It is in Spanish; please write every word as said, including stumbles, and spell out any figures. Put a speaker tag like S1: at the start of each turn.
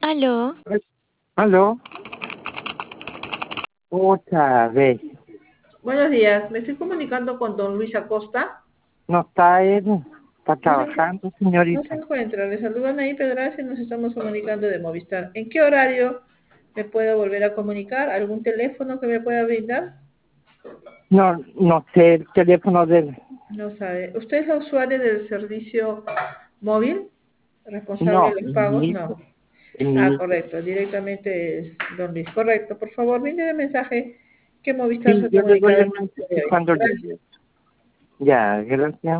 S1: Aló.
S2: ¿Aló? Otra vez.
S3: Buenos días, me estoy comunicando con don Luis Acosta.
S2: No está él, está
S3: No se, encu-
S2: trabajando,
S3: no se
S2: señorita.
S3: encuentra, le saluda Anaí Pedraza y nos estamos comunicando de Movistar. ¿En qué horario me puedo volver a comunicar? ¿Algún teléfono que me pueda brindar?
S2: No, no sé el teléfono de él.
S3: No sabe. ¿Usted es la usuaria del servicio móvil? ¿Responsable
S2: No,
S3: de los pagos?
S2: mi
S3: No.
S2: hijo, es mi
S3: Ah,
S2: hijo.
S3: correcto, directamente es don Luis. Correcto, por favor, brinde el mensaje que Movistar
S2: Sí,
S3: se
S2: yo le doy
S3: comunicará
S2: el
S3: el día de
S2: mensaje
S3: hoy.
S2: cuando
S3: Gracias.
S2: llegue. Ya, gracias.